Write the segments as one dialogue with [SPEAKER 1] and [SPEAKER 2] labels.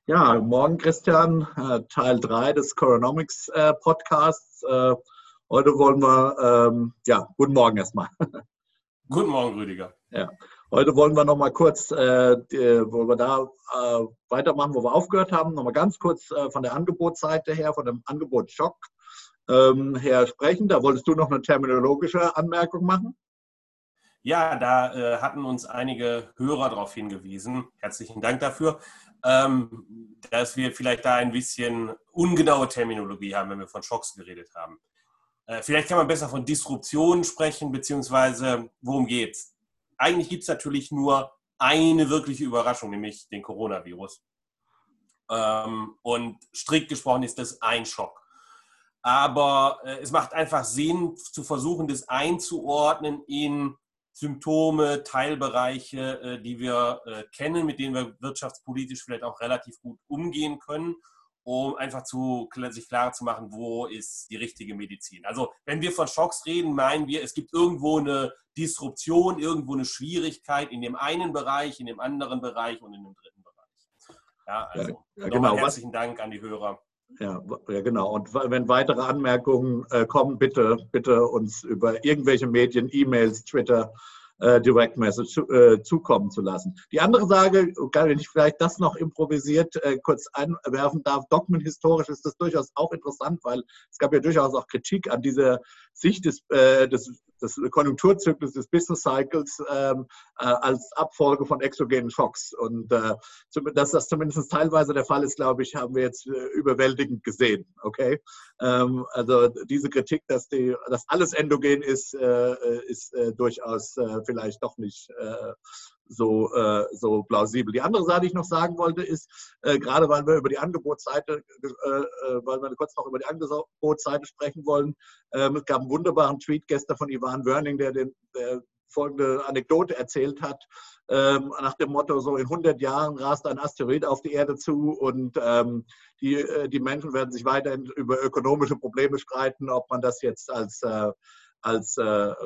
[SPEAKER 1] Ja, morgen Christian, Teil 3 des Coronomics Podcasts. Heute wollen wir, guten Morgen erstmal.
[SPEAKER 2] Guten Morgen, Rüdiger.
[SPEAKER 1] Ja, heute wollen wir noch mal kurz, wo wir da weitermachen, wo wir aufgehört haben, noch mal ganz kurz von der Angebotsseite her, von dem Angebotsschock her sprechen. Da wolltest du noch eine terminologische Anmerkung machen?
[SPEAKER 2] Ja, da hatten uns einige Hörer darauf hingewiesen. Herzlichen Dank dafür, dass wir vielleicht da ein bisschen ungenaue Terminologie haben, wenn wir von Schocks geredet haben. Vielleicht kann man besser von Disruption sprechen, beziehungsweise worum geht's? Eigentlich gibt es natürlich nur eine wirkliche Überraschung, nämlich den Coronavirus. Und strikt gesprochen ist das ein Schock. Aber es macht einfach Sinn, zu versuchen, das einzuordnen in Symptome, Teilbereiche, die wir kennen, mit denen wir wirtschaftspolitisch vielleicht auch relativ gut umgehen können, um einfach sich klar zu machen, wo ist die richtige Medizin. Also wenn wir von Schocks reden, meinen wir, es gibt irgendwo eine Disruption, irgendwo eine Schwierigkeit in dem einen Bereich, in dem anderen Bereich und in dem dritten Bereich. Ja, also
[SPEAKER 1] genau.
[SPEAKER 2] Nochmal herzlichen Dank an die Hörer.
[SPEAKER 1] Ja, genau. Und wenn weitere Anmerkungen kommen, bitte uns über irgendwelche Medien, E-Mails, Twitter, Direct Message zukommen zu lassen. Die andere Frage, wenn ich vielleicht das noch improvisiert kurz einwerfen darf, dogmenhistorisch ist das durchaus auch interessant, weil es gab ja durchaus auch Kritik an dieser Sicht des Konjunkturzyklus, des Business Cycles als Abfolge von exogenen Schocks. Und dass das zumindest teilweise der Fall ist, glaube ich, haben wir jetzt überwältigend gesehen. Okay? Also diese Kritik, dass alles endogen ist, ist durchaus vielleicht doch nicht so plausibel. Die andere Sache, die ich noch sagen wollte, ist, gerade weil wir über die Angebotsseite, weil wir kurz noch über die Angebotsseite sprechen wollen, es gab einen wunderbaren Tweet gestern von Ivan Werning, der folgende Anekdote erzählt hat, nach dem Motto, so in 100 Jahren rast ein Asteroid auf die Erde zu und die Menschen werden sich weiterhin über ökonomische Probleme streiten, ob man das jetzt als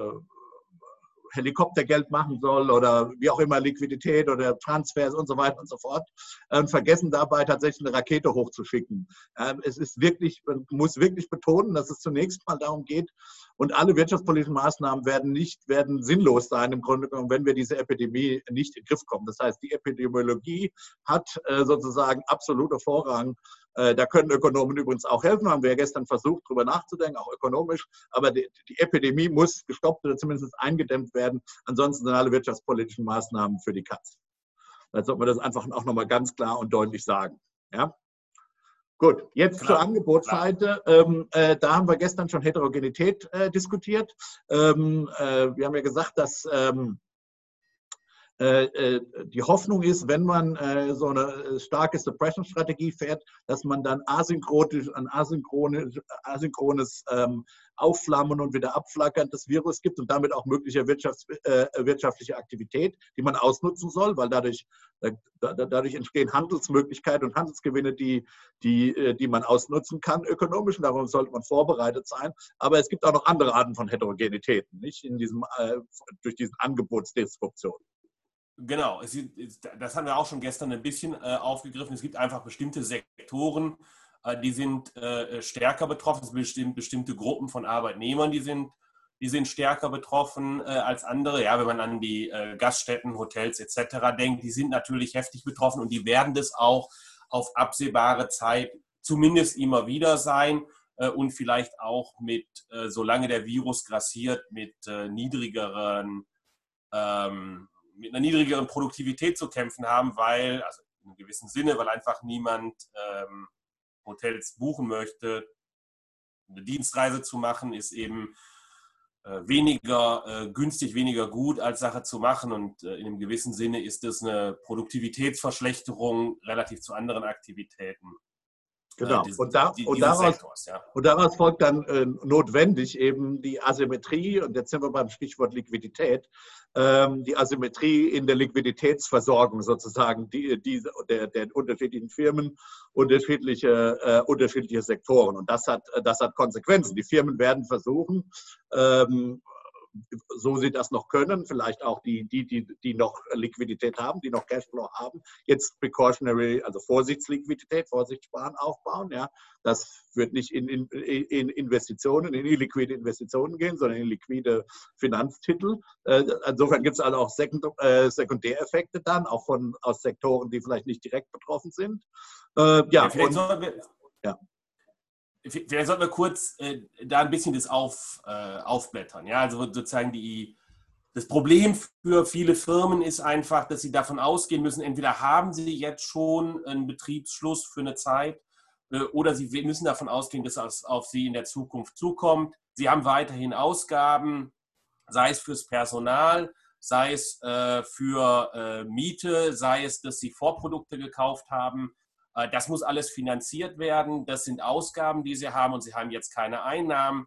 [SPEAKER 1] Helikoptergeld machen soll oder wie auch immer, Liquidität oder Transfers und so weiter und so fort, vergessen dabei tatsächlich eine Rakete hochzuschicken. Es ist wirklich, man muss wirklich betonen, dass es zunächst mal darum geht, und alle wirtschaftspolitischen Maßnahmen werden sinnlos sein, im Grunde genommen, wenn wir diese Epidemie nicht in den Griff kommen. Das heißt, die Epidemiologie hat sozusagen absolute Vorrang. Da können Ökonomen übrigens auch helfen, haben wir ja gestern versucht, darüber nachzudenken, auch ökonomisch. Aber die Epidemie muss gestoppt oder zumindest eingedämmt werden. Ansonsten sind alle wirtschaftspolitischen Maßnahmen für die Katz. Da sollte man das einfach auch nochmal ganz klar und deutlich sagen. Ja? Gut, jetzt zur Angebotsseite. Da haben wir gestern schon Heterogenität diskutiert. Wir haben ja gesagt, dass die Hoffnung ist, wenn man so eine starke Suppression-Strategie fährt, dass man dann asynchrones Aufflammen und wieder Abflackern des Virus gibt und damit auch mögliche wirtschaftliche Aktivität, die man ausnutzen soll, weil dadurch entstehen Handelsmöglichkeiten und Handelsgewinne, die man ausnutzen kann ökonomisch, und darum sollte man vorbereitet sein. Aber es gibt auch noch andere Arten von Heterogenitäten, nicht durch diesen Angebotsdisruption.
[SPEAKER 2] Genau, das haben wir auch schon gestern ein bisschen aufgegriffen. Es gibt einfach bestimmte Sektoren, die sind stärker betroffen. Es sind bestimmte Gruppen von Arbeitnehmern, die sind stärker betroffen als andere. Ja, wenn man an die Gaststätten, Hotels etc. denkt, die sind natürlich heftig betroffen und die werden das auch auf absehbare Zeit zumindest immer wieder sein und vielleicht auch solange der Virus grassiert, mit einer niedrigeren Produktivität zu kämpfen haben, weil, also in einem gewissen Sinne, weil einfach niemand Hotels buchen möchte. Eine Dienstreise zu machen ist eben weniger günstig, weniger gut als Sache zu machen, und in einem gewissen Sinne ist es eine Produktivitätsverschlechterung relativ zu anderen Aktivitäten.
[SPEAKER 1] Genau. Und daraus folgt dann notwendig eben die Asymmetrie, und jetzt sind wir beim Stichwort Liquidität, die Asymmetrie in der Liquiditätsversorgung sozusagen der unterschiedlichen Firmen, unterschiedliche Sektoren. Und das hat Konsequenzen. Die Firmen werden versuchen, so sie das noch können, vielleicht auch die noch Liquidität haben, die noch Cashflow haben, jetzt precautionary, also Vorsichtsliquidität, Vorsichtssparen aufbauen. Ja. Das wird nicht in Investitionen, in illiquide Investitionen gehen, sondern in liquide Finanztitel. Insofern gibt es also auch Sekundäreffekte dann, auch aus Sektoren, die vielleicht nicht direkt betroffen sind.
[SPEAKER 2] Vielleicht sollten wir kurz da ein bisschen das aufblättern. Ja? Also sozusagen das Problem für viele Firmen ist einfach, dass sie davon ausgehen müssen, entweder haben sie jetzt schon einen Betriebsschluss für eine Zeit oder sie müssen davon ausgehen, dass es auf sie in der Zukunft zukommt. Sie haben weiterhin Ausgaben, sei es fürs Personal, sei es für Miete, sei es, dass sie Vorprodukte gekauft haben. Das muss alles finanziert werden. Das sind Ausgaben, die sie haben und sie haben jetzt keine Einnahmen.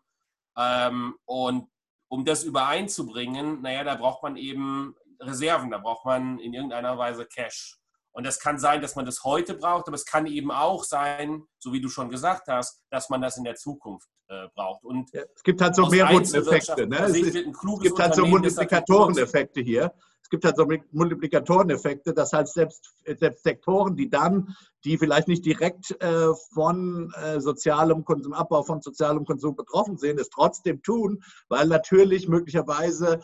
[SPEAKER 2] Und um das übereinzubringen, da braucht man eben Reserven, da braucht man in irgendeiner Weise Cash. Und das kann sein, dass man das heute braucht, aber es kann eben auch sein, so wie du schon gesagt hast, dass man das in der Zukunft braucht. Und
[SPEAKER 1] es gibt halt so Mehrrundeneffekte. Ne? Es gibt halt so Multiplikatoreneffekte hier. Es gibt halt so Multiplikatoreneffekte, dass halt selbst Sektoren, die vielleicht nicht direkt von sozialem Konsum, Abbau von sozialem Konsum betroffen sind, es trotzdem tun, weil natürlich möglicherweise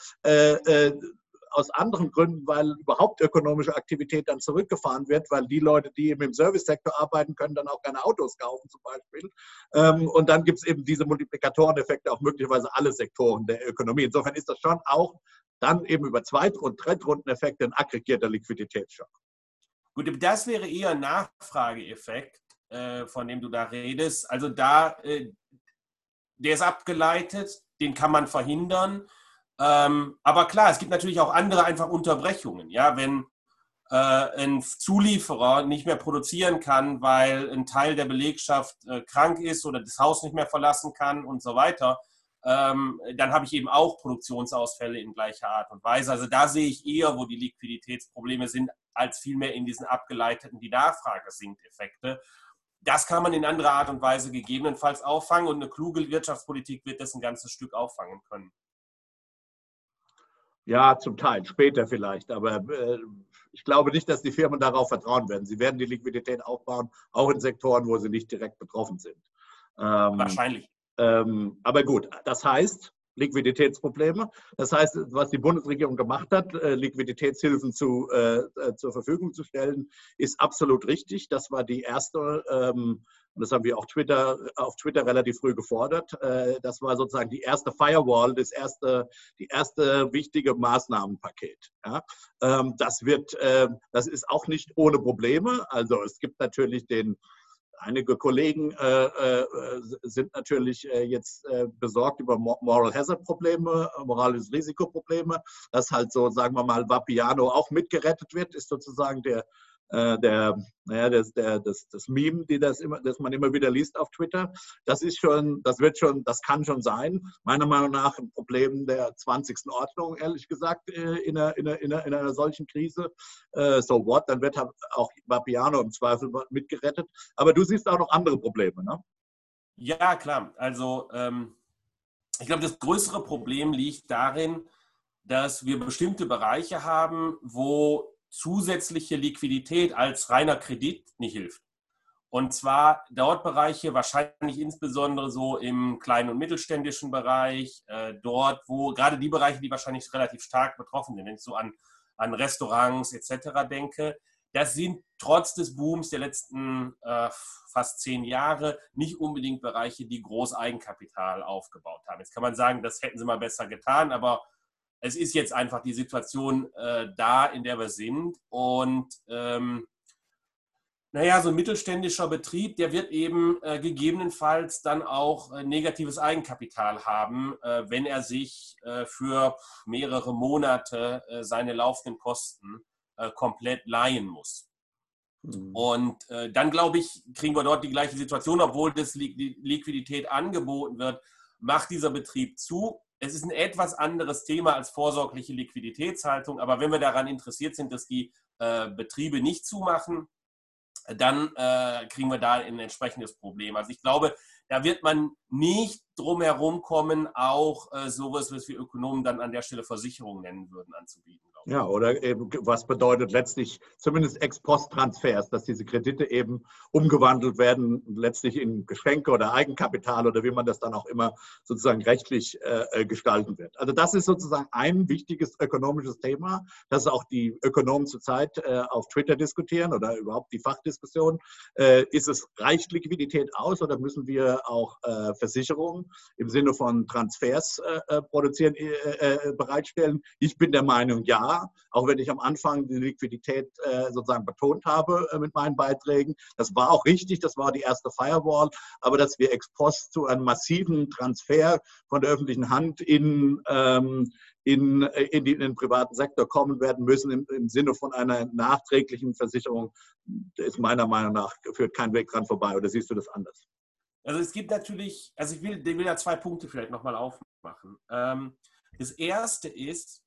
[SPEAKER 1] aus anderen Gründen, weil überhaupt ökonomische Aktivität dann zurückgefahren wird, weil die Leute, die eben im Servicesektor arbeiten, können dann auch keine Autos kaufen zum Beispiel. Und dann gibt es eben diese Multiplikatoreneffekte auf möglicherweise alle Sektoren der Ökonomie. Insofern ist das schon auch dann eben über Zweit- und Drittrundeneffekte ein aggregierter Liquiditätsschock.
[SPEAKER 2] Gut, das wäre eher ein Nachfrageeffekt, von dem du da redest. Also der ist abgeleitet, den kann man verhindern. Aber klar, es gibt natürlich auch andere einfach Unterbrechungen. Ja? Wenn ein Zulieferer nicht mehr produzieren kann, weil ein Teil der Belegschaft krank ist oder das Haus nicht mehr verlassen kann und so weiter, dann habe ich eben auch Produktionsausfälle in gleicher Art und Weise. Also da sehe ich eher, wo die Liquiditätsprobleme sind, als vielmehr in diesen abgeleiteten, die Nachfrage sinkt Effekte. Das kann man in anderer Art und Weise gegebenenfalls auffangen und eine kluge Wirtschaftspolitik wird das ein ganzes Stück auffangen können.
[SPEAKER 1] Ja, zum Teil, später vielleicht, aber ich glaube nicht, dass die Firmen darauf vertrauen werden. Sie werden die Liquidität aufbauen, auch in Sektoren, wo sie nicht direkt betroffen sind.
[SPEAKER 2] Wahrscheinlich.
[SPEAKER 1] Aber gut, das heißt Liquiditätsprobleme. Das heißt, was die Bundesregierung gemacht hat, Liquiditätshilfen zur Verfügung zu stellen, ist absolut richtig. Das war die erste, und das haben wir auch auf Twitter relativ früh gefordert. Das war sozusagen die erste Firewall, die erste wichtige Maßnahmenpaket. Ja? Das ist auch nicht ohne Probleme. Also es gibt natürlich einige Kollegen sind natürlich jetzt besorgt über Moral Hazard Probleme, moralische Risikoprobleme, dass halt so, sagen wir mal, Vapiano auch mitgerettet wird, ist sozusagen das Meme, das man immer wieder liest auf Twitter. Das kann schon sein. Meiner Meinung nach ein Problem der 20. Ordnung, ehrlich gesagt, in einer solchen Krise. So what? Dann wird auch Vapiano im Zweifel mitgerettet. Aber du siehst auch noch andere Probleme, ne?
[SPEAKER 2] Ja, klar. Also ich glaube, das größere Problem liegt darin, dass wir bestimmte Bereiche haben, wo zusätzliche Liquidität als reiner Kredit nicht hilft. Und zwar dort Bereiche, wahrscheinlich insbesondere so im kleinen und mittelständischen Bereich, dort, wo gerade die Bereiche, die wahrscheinlich relativ stark betroffen sind, wenn ich so an Restaurants etc. denke, das sind trotz des Booms der letzten fast 10 Jahre nicht unbedingt Bereiche, die groß Eigenkapital aufgebaut haben. Jetzt kann man sagen, das hätten sie mal besser getan, aber es ist jetzt einfach die Situation da, in der wir sind. Und so ein mittelständischer Betrieb, der wird eben gegebenenfalls dann auch negatives Eigenkapital haben, wenn er sich für mehrere Monate seine laufenden Kosten komplett leihen muss. Und dann, glaube ich, kriegen wir dort die gleiche Situation, obwohl das Liquidität angeboten wird, macht dieser Betrieb zu. Es ist ein etwas anderes Thema als vorsorgliche Liquiditätshaltung, aber wenn wir daran interessiert sind, dass die Betriebe nicht zumachen, dann kriegen wir da ein entsprechendes Problem. Also ich glaube, da wird man nicht drum herum kommen, auch sowas, was wir Ökonomen dann an der Stelle Versicherung nennen würden, anzubieten.
[SPEAKER 1] Ja, oder eben, was bedeutet letztlich zumindest Ex-Post-Transfers, dass diese Kredite eben umgewandelt werden, letztlich in Geschenke oder Eigenkapital oder wie man das dann auch immer sozusagen rechtlich gestalten wird. Also das ist sozusagen ein wichtiges ökonomisches Thema, das auch die Ökonomen zurzeit auf Twitter diskutieren oder überhaupt die Fachdiskussion. Ist es, reicht Liquidität aus oder müssen wir auch Versicherungen im Sinne von Transfers produzieren, bereitstellen? Ich bin der Meinung, ja. Auch wenn ich am Anfang die Liquidität sozusagen betont habe mit meinen Beiträgen. Das war auch richtig, das war die erste Firewall, aber dass wir ex post zu einem massiven Transfer von der öffentlichen Hand in den privaten Sektor kommen werden müssen im Sinne von einer nachträglichen Versicherung, ist meiner Meinung nach, führt kein Weg dran vorbei. Oder siehst du das anders?
[SPEAKER 2] Also es gibt natürlich, also ich will da 2 Punkte vielleicht nochmal aufmachen. Das erste ist,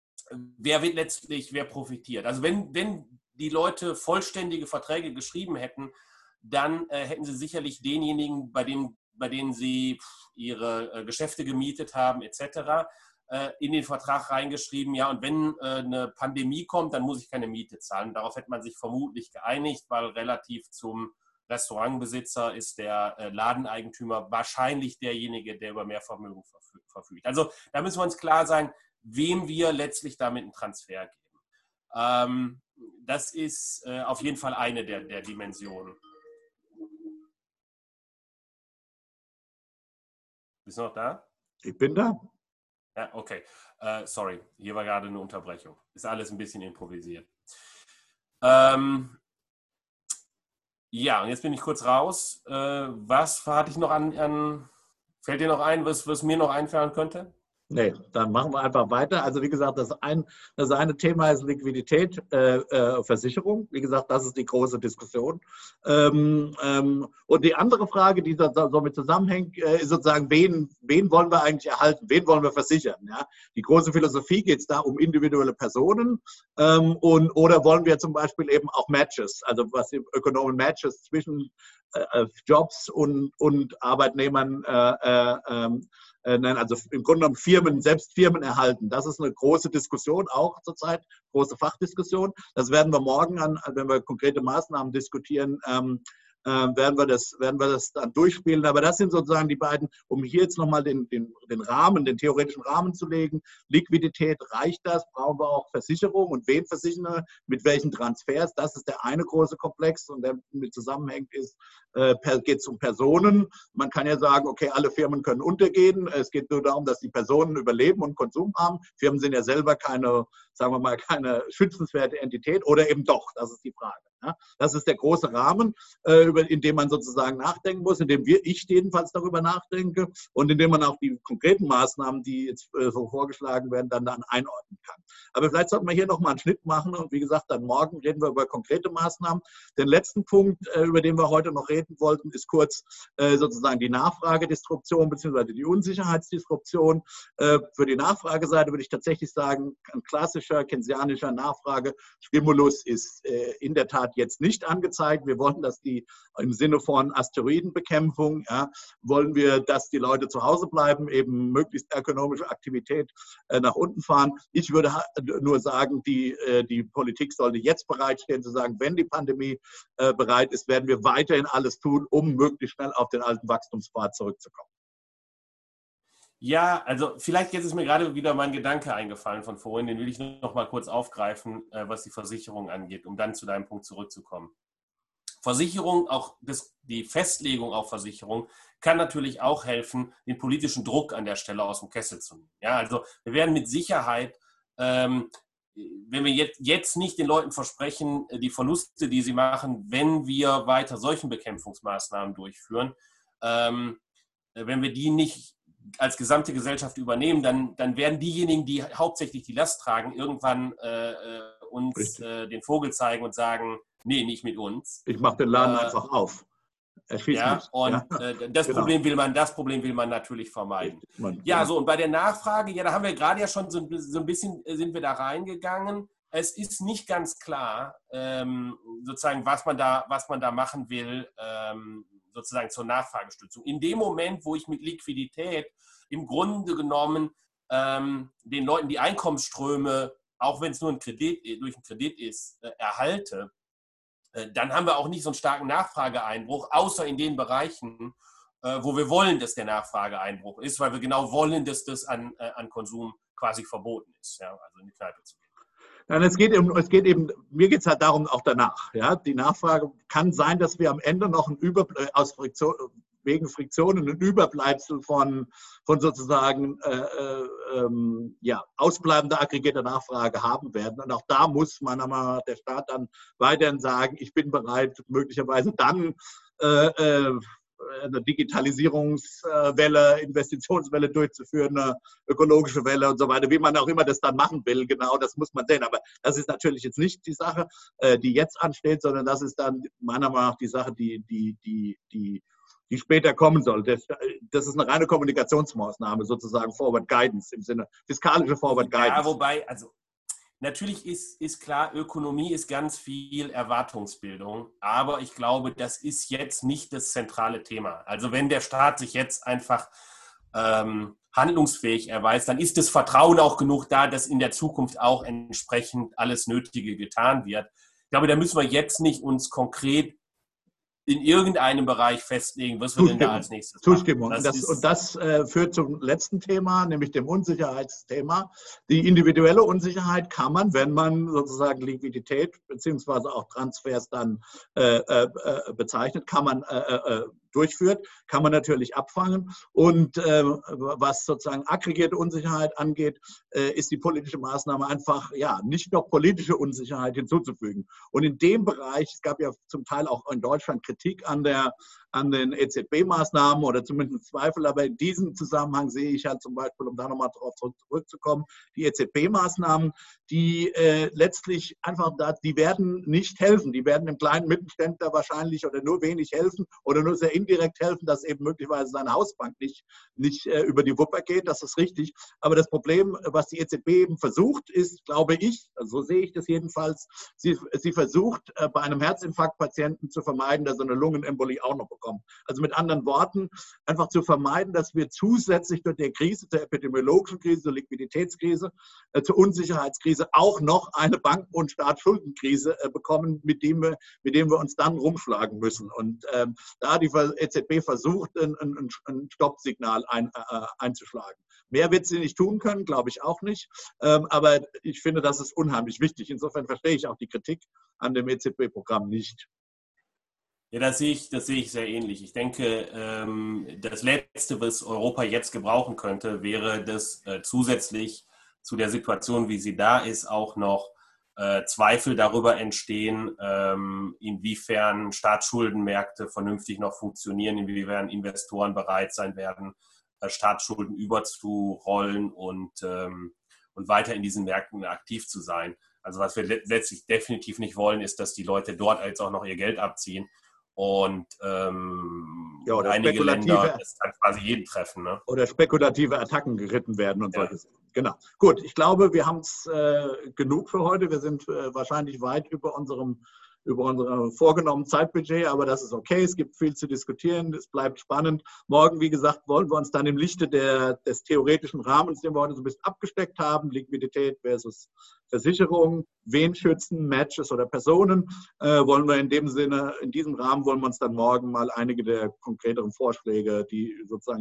[SPEAKER 2] wer profitiert. Also wenn die Leute vollständige Verträge geschrieben hätten, dann hätten sie sicherlich denjenigen, bei denen sie ihre Geschäfte gemietet haben, etc., in den Vertrag reingeschrieben, ja, und wenn eine Pandemie kommt, dann muss ich keine Miete zahlen. Darauf hätte man sich vermutlich geeinigt, weil relativ zum Restaurantbesitzer ist der Ladeneigentümer wahrscheinlich derjenige, der über mehr Vermögen verfügt. Also da müssen wir uns klar sein, wem wir letztlich damit einen Transfer geben. Das ist auf jeden Fall eine der Dimensionen. Bist du noch da?
[SPEAKER 1] Ich bin da.
[SPEAKER 2] Ja, okay. Sorry, hier war gerade eine Unterbrechung. Ist alles ein bisschen improvisiert. Ja, und jetzt bin ich kurz raus. Was hatte ich noch fällt dir noch ein, was mir noch einfallen könnte?
[SPEAKER 1] Nee, dann machen wir einfach weiter. Also wie gesagt, das eine Thema ist Liquidität, Versicherung. Wie gesagt, das ist die große Diskussion. Und die andere Frage, die damit zusammenhängt, ist sozusagen, wen wollen wir eigentlich erhalten? Wen wollen wir versichern? Ja? Die große Philosophie geht es da um individuelle Personen oder wollen wir zum Beispiel eben auch Matches, also was die Ökonomen Matches zwischen Jobs und Arbeitnehmern nein, also im Grunde genommen selbst Firmen erhalten. Das ist eine große Diskussion, auch zurzeit, große Fachdiskussion. Das werden wir morgen, wenn wir konkrete Maßnahmen diskutieren, werden wir das dann durchspielen. Aber das sind sozusagen die beiden, um hier jetzt nochmal den theoretischen Rahmen zu legen. Liquidität, reicht das? Brauchen wir auch Versicherung? Und wen versichern wir? Mit welchen Transfers? Das ist der eine große Komplex und der mit zusammenhängt geht es um Personen. Man kann ja sagen, okay, alle Firmen können untergehen. Es geht nur darum, dass die Personen überleben und Konsum haben. Firmen sind ja selber keine, sagen wir mal, keine schützenswerte Entität oder eben doch. Das ist die Frage. Ja? Das ist der große Rahmen, in dem man sozusagen nachdenken muss, in dem ich jedenfalls darüber nachdenke und in dem man auch die konkreten Maßnahmen, die jetzt so vorgeschlagen werden, dann einordnen kann. Aber vielleicht sollten wir hier nochmal einen Schnitt machen und wie gesagt, dann morgen reden wir über konkrete Maßnahmen. Den letzten Punkt, über den wir heute noch reden wollten, ist kurz sozusagen die Nachfragedisruption bzw. die Unsicherheitsdisruption. Für die Nachfrageseite würde ich tatsächlich sagen, ein klassischer keynesianischer Nachfragestimulus ist in der Tat jetzt nicht angezeigt. Wir wollen, dass die im Sinne von Asteroidenbekämpfung, ja, wollen wir, dass die Leute zu Hause bleiben, eben möglichst ökonomische Aktivität nach unten fahren. Ich würde nur sagen, die Politik sollte jetzt bereitstehen, zu sagen, wenn die Pandemie bereit ist, werden wir weiterhin alles tun, um möglichst schnell auf den alten Wachstumspfad zurückzukommen.
[SPEAKER 2] Ja, also vielleicht jetzt ist mir gerade wieder mein Gedanke eingefallen von vorhin, den will ich noch mal kurz aufgreifen, was die Versicherung angeht, um dann zu deinem Punkt zurückzukommen. Versicherung, auch die Festlegung auf Versicherung, kann natürlich auch helfen, den politischen Druck an der Stelle aus dem Kessel zu nehmen. Ja, also wir werden mit Sicherheit, wenn wir jetzt nicht den Leuten versprechen, die Verluste, die sie machen, wenn wir weiter solchen Bekämpfungsmaßnahmen durchführen, wenn wir die nicht als gesamte Gesellschaft übernehmen, dann werden diejenigen, die hauptsächlich die Last tragen, irgendwann uns den Vogel zeigen und sagen, nee, nicht mit uns.
[SPEAKER 1] Ich mache den Laden einfach auf.
[SPEAKER 2] Ja, und das Problem will man natürlich vermeiden. Ja, so und bei der Nachfrage, ja, da haben wir gerade ja schon so ein bisschen sind wir da reingegangen. Es ist nicht ganz klar, sozusagen, was man da machen will, sozusagen zur Nachfragestützung. In dem Moment, wo ich mit Liquidität im Grunde genommen den Leuten die Einkommensströme, auch wenn es nur durch einen Kredit ist, erhalte, dann haben wir auch nicht so einen starken Nachfrageeinbruch, außer in den Bereichen, wo wir wollen, dass der Nachfrageeinbruch ist, weil wir genau wollen, dass das an Konsum quasi verboten ist, ja, also in die Kneipe zu gehen.
[SPEAKER 1] Nein, mir geht es halt darum, auch danach. Ja? Die Nachfrage kann sein, dass wir am Ende noch wegen Friktionen ein Überbleibsel von sozusagen ausbleibender aggregierter Nachfrage haben werden. Und auch da muss meiner Meinung nach der Staat dann weiterhin sagen, ich bin bereit, möglicherweise dann eine Digitalisierungswelle, Investitionswelle durchzuführen, eine ökologische Welle und so weiter, wie man auch immer das dann machen will, genau, das muss man sehen. Aber das ist natürlich jetzt nicht die Sache, die jetzt ansteht, sondern das ist dann meiner Meinung nach die Sache, die später kommen soll. Das ist eine reine Kommunikationsmaßnahme, sozusagen Forward Guidance im Sinne, fiskalische Forward Guidance.
[SPEAKER 2] Ja, wobei, also natürlich ist klar, Ökonomie ist ganz viel Erwartungsbildung, aber ich glaube, das ist jetzt nicht das zentrale Thema. Also wenn der Staat sich jetzt einfach handlungsfähig erweist, dann ist das Vertrauen auch genug da, dass in der Zukunft auch entsprechend alles Nötige getan wird. Ich glaube, da müssen wir jetzt nicht uns konkret in irgendeinem Bereich festlegen, was wir denn da als nächstes machen.
[SPEAKER 1] Zustimmung. Das führt zum letzten Thema, nämlich dem Unsicherheitsthema. Die individuelle Unsicherheit kann man, wenn man sozusagen Liquidität bzw. auch Transfers dann bezeichnet, kann man durchführt, kann man natürlich abfangen. Und was sozusagen aggregierte Unsicherheit angeht, ist die politische Maßnahme einfach, ja, nicht noch politische Unsicherheit hinzuzufügen. Und in dem Bereich, es gab ja zum Teil auch in Deutschland Kritik an den EZB-Maßnahmen oder zumindest Zweifel, aber in diesem Zusammenhang sehe ich halt zum Beispiel, um da nochmal darauf zurückzukommen, die EZB-Maßnahmen, die letztlich einfach die werden nicht helfen. Die werden dem kleinen Mittelständler wahrscheinlich oder nur wenig helfen oder nur sehr indirekt helfen, dass eben möglicherweise seine Hausbank nicht über die Wupper geht. Das ist richtig. Aber das Problem, was die EZB eben versucht, ist, glaube ich, so sehe ich das jedenfalls, sie versucht, bei einem Herzinfarktpatienten zu vermeiden, dass er eine Lungenembolie auch noch bekommt. Also mit anderen Worten, einfach zu vermeiden, dass wir zusätzlich durch die Krise, zur epidemiologischen Krise, zur Liquiditätskrise, zur Unsicherheitskrise auch noch eine Banken- und Staatsschuldenkrise bekommen, mit dem wir uns dann rumschlagen müssen. Und da die EZB versucht, ein Stoppsignal einzuschlagen. Mehr wird sie nicht tun können, glaube ich auch nicht. Aber ich finde, das ist unheimlich wichtig. Insofern verstehe ich auch die Kritik an dem EZB-Programm nicht.
[SPEAKER 2] Ja, das sehe ich sehr ähnlich. Ich denke, das Letzte, was Europa jetzt gebrauchen könnte, wäre, dass zusätzlich zu der Situation, wie sie da ist, auch noch Zweifel darüber entstehen, inwiefern Staatsschuldenmärkte vernünftig noch funktionieren, inwiefern Investoren bereit sein werden, Staatsschulden überzurollen und weiter in diesen Märkten aktiv zu sein. Also was wir letztlich definitiv nicht wollen, ist, dass die Leute dort jetzt auch noch ihr Geld abziehen. Und einige Länder das kann quasi jeden treffen. Ne?
[SPEAKER 1] Oder spekulative Attacken geritten werden und solche Sachen. Genau. Gut, ich glaube, wir haben es genug für heute. Wir sind wahrscheinlich weit über unserem vorgenommenen Zeitbudget, aber das ist okay. Es gibt viel zu diskutieren. Es bleibt spannend. Morgen, wie gesagt, wollen wir uns dann im Lichte des theoretischen Rahmens, den wir heute so ein bisschen abgesteckt haben, Liquidität versus Versicherung, wen schützen, Matches oder Personen, wollen wir in dem Sinne, in diesem Rahmen wollen wir uns dann morgen mal einige der konkreteren Vorschläge, die sozusagen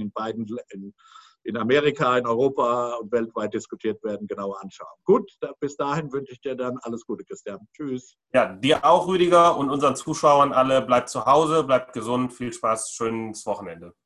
[SPEAKER 1] in Amerika, in Europa und weltweit diskutiert werden, genauer anschauen. Gut, bis dahin wünsche ich dir dann alles Gute, Christian. Tschüss.
[SPEAKER 2] Ja, dir auch, Rüdiger, und unseren Zuschauern alle, bleibt zu Hause, bleibt gesund, viel Spaß, schönes Wochenende.